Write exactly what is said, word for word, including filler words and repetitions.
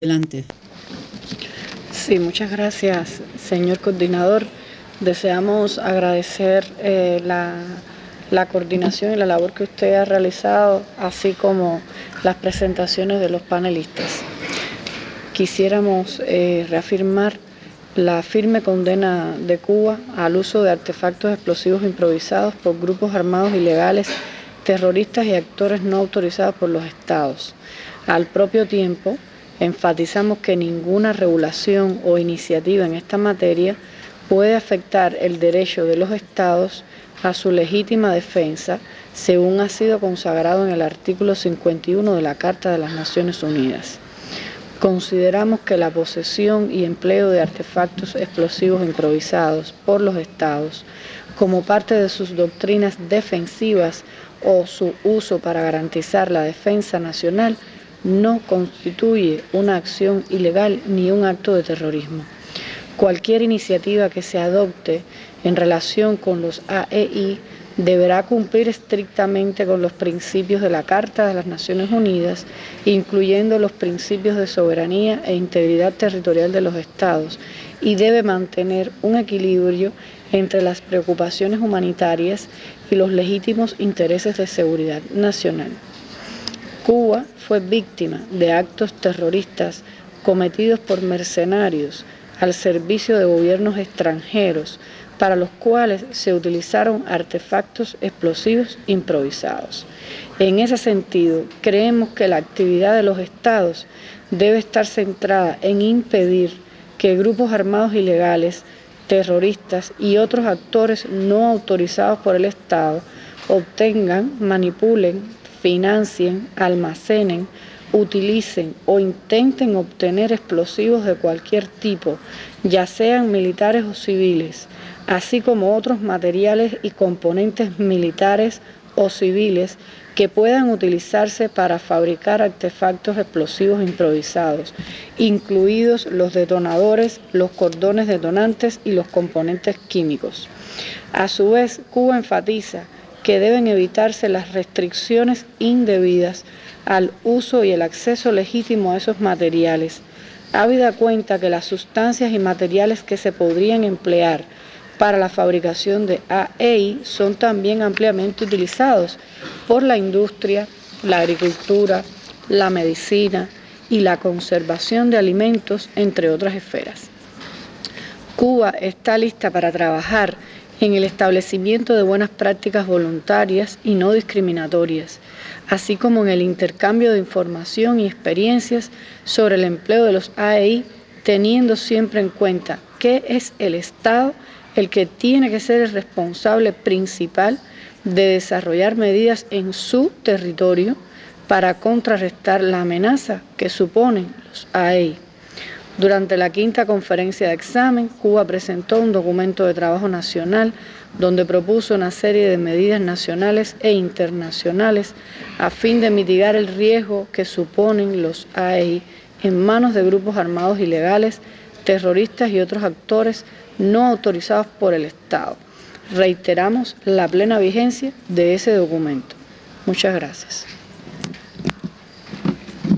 Adelante. Sí, muchas gracias, señor coordinador. Deseamos agradecer eh, la, la coordinación y la labor que usted ha realizado, así como las presentaciones de los panelistas. Quisiéramos eh, reafirmar la firme condena de Cuba al uso de artefactos explosivos improvisados por grupos armados ilegales, terroristas y actores no autorizados por los estados. Al propio tiempo, enfatizamos que ninguna regulación o iniciativa en esta materia puede afectar el derecho de los estados a su legítima defensa, según ha sido consagrado en el artículo cincuenta y uno de la Carta de las Naciones Unidas. Consideramos que la posesión y empleo de artefactos explosivos improvisados por los estados como parte de sus doctrinas defensivas o su uso para garantizar la defensa nacional no constituye una acción ilegal ni un acto de terrorismo. Cualquier iniciativa que se adopte en relación con los A E I deberá cumplir estrictamente con los principios de la Carta de las Naciones Unidas, incluyendo los principios de soberanía e integridad territorial de los estados, y debe mantener un equilibrio entre las preocupaciones humanitarias y los legítimos intereses de seguridad nacional. Cuba fue víctima de actos terroristas cometidos por mercenarios al servicio de gobiernos extranjeros, para los cuales se utilizaron artefactos explosivos improvisados. En ese sentido, creemos que la actividad de los estados debe estar centrada en impedir que grupos armados ilegales, terroristas y otros actores no autorizados por el Estado obtengan, manipulen, financien, almacenen, utilicen o intenten obtener explosivos de cualquier tipo, ya sean militares o civiles, así como otros materiales y componentes militares o civiles que puedan utilizarse para fabricar artefactos explosivos improvisados, incluidos los detonadores, los cordones detonantes y los componentes químicos. A su vez, Cuba enfatiza que deben evitarse las restricciones indebidas al uso y el acceso legítimo a esos materiales, habida cuenta que las sustancias y materiales que se podrían emplear para la fabricación de A E I son también ampliamente utilizados por la industria, la agricultura, la medicina y la conservación de alimentos, entre otras esferas. Cuba está lista para trabajar en el establecimiento de buenas prácticas voluntarias y no discriminatorias, así como en el intercambio de información y experiencias sobre el empleo de los A E I, teniendo siempre en cuenta que es el Estado el que tiene que ser el responsable principal de desarrollar medidas en su territorio para contrarrestar la amenaza que suponen los A E I. Durante la quinta conferencia de examen, Cuba presentó un documento de trabajo nacional donde propuso una serie de medidas nacionales e internacionales a fin de mitigar el riesgo que suponen los A E I en manos de grupos armados ilegales, terroristas y otros actores no autorizados por el Estado. Reiteramos la plena vigencia de ese documento. Muchas gracias.